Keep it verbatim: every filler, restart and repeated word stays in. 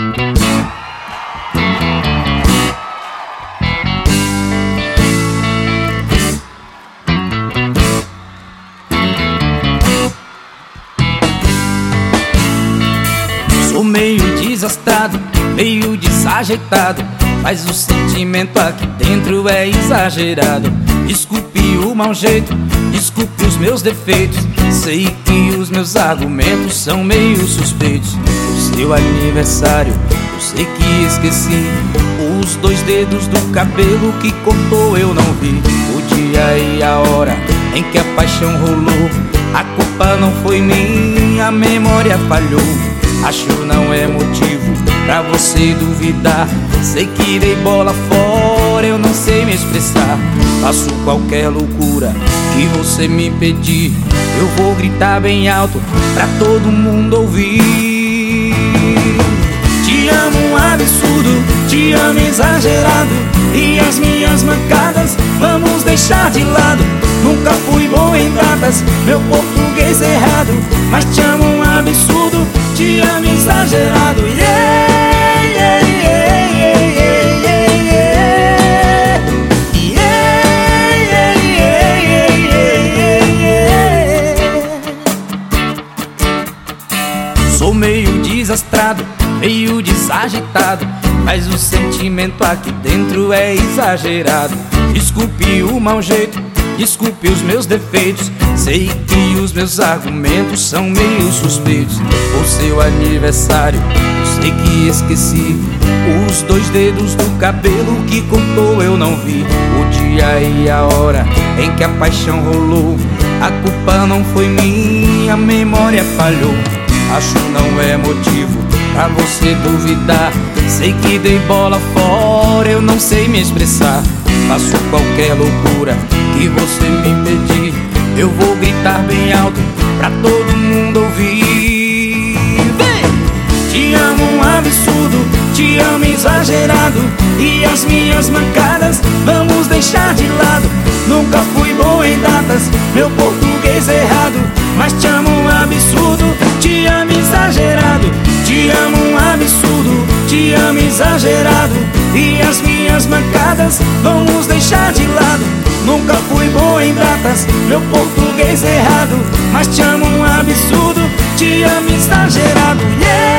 Sou meio desastrado, meio desajeitado, mas o sentimento aqui dentro é exagerado. Desculpe o mau jeito, desculpe os meus defeitos, sei que os meus argumentos são meio suspeitos. O seu aniversário, eu sei que esqueci, os dois dedos do cabelo que cortou eu não vi. O dia e a hora em que a paixão rolou, a culpa não foi minha, a memória falhou. Acho não é motivo pra você duvidar, sei que dei bola fora, eu não sei me expressar. Faço qualquer loucura que você me pedir, eu vou gritar bem alto pra todo mundo ouvir. Te amo um absurdo, te amo exagerado, e as minhas mancadas vamos deixar de lado. Nunca fui bom em datas, meu português é errado, mas te amo um absurdo, te amo exagerado. Yeah, yeah, yeah, yeah, yeah, yeah. Yeah, yeah, yeah, yeah, yeah. Sou meio desastrado, meio desajeitado, mas o sentimento aqui dentro é exagerado. Desculpe o mau jeito, desculpe os meus defeitos, sei que os meus argumentos são meio suspeitos. O seu aniversário, eu sei que esqueci, os dois dedos do cabelo que cortou eu não vi. O dia e a hora em que a paixão rolou, a culpa não foi minha, a memória falhou. Acho não é motivo pra você duvidar, sei que dei bola fora, eu não sei me expressar. Faço qualquer loucura que você me pedir, eu vou gritar bem alto pra todo mundo ouvir. Vem! Te amo um absurdo, te amo exagerado, e as minhas mancadas vamos deixar de lado. Nunca fui bom em datas, meu português é errado, mas te amo um absurdo, te amo exagerado. Te amo um absurdo, te amo exagerado, e as minhas mancadas vamos deixar de lado. Nunca fui bom em datas, meu português é errado, mas te amo um absurdo, te amo exagerado. Yeah!